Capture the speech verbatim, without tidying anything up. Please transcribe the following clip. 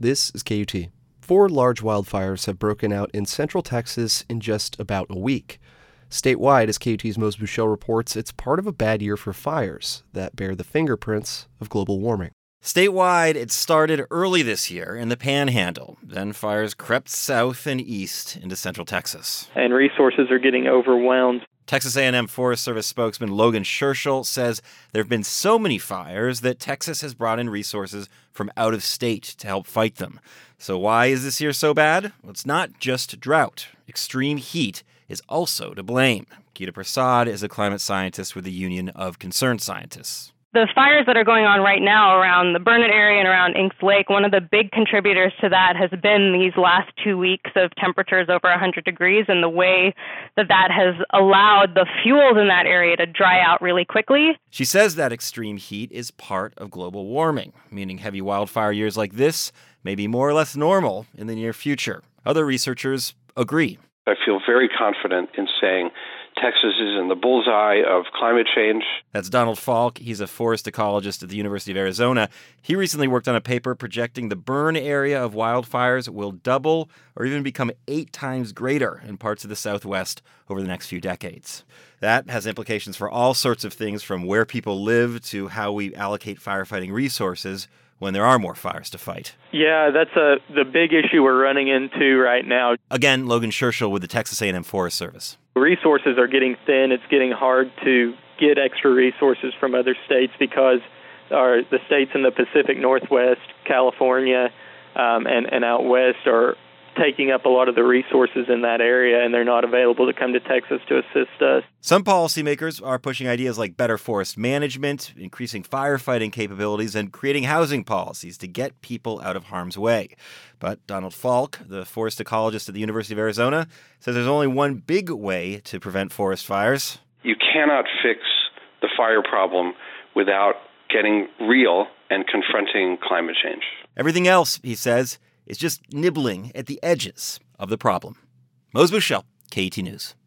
This is K U T. Four large wildfires have broken out in central Texas in just about a week. Statewide, as K U T's Mose Buchel reports, it's part of a bad year for fires that bear the fingerprints of global warming. Statewide, it started early this year in the Panhandle. Then fires crept south and east into central Texas. And resources are getting overwhelmed. Texas A and M Forest Service spokesman Logan Scherschel says there have been so many fires that Texas has brought in resources from out of state to help fight them. So why is this year so bad? Well, it's not just drought. Extreme heat is also to blame. Geeta Prasad is a climate scientist with the Union of Concerned Scientists. The fires that are going on right now around the Burnett area and around Inks Lake, one of the big contributors to that has been these last two weeks of temperatures over one hundred degrees and the way that that has allowed the fuels in that area to dry out really quickly. She says that extreme heat is part of global warming, meaning heavy wildfire years like this may be more or less normal in the near future. Other researchers agree. I feel very confident in saying Texas is in the bullseye of climate change. That's Donald Falk. He's a forest ecologist at the University of Arizona. He recently worked on a paper projecting the burn area of wildfires will double or even become eight times greater in parts of the Southwest over the next few decades. That has implications for all sorts of things, from where people live to how we allocate firefighting resources when there are more fires to fight. Yeah, that's a, the big issue we're running into right now. Again, Logan Scherschel with the Texas A and M Forest Service. Resources are getting thin. It's getting hard to get extra resources from other states because our, the states in the Pacific Northwest, California, um, and, and out west are taking up a lot of the resources in that area, and they're not available to come to Texas to assist us. Some policymakers are pushing ideas like better forest management, increasing firefighting capabilities, and creating housing policies to get people out of harm's way. But Donald Falk, the forest ecologist at the University of Arizona, says there's only one big way to prevent forest fires. You cannot fix the fire problem without getting real and confronting climate change. Everything else, he says, is just nibbling at the edges of the problem. Mose Buchel, K E T News.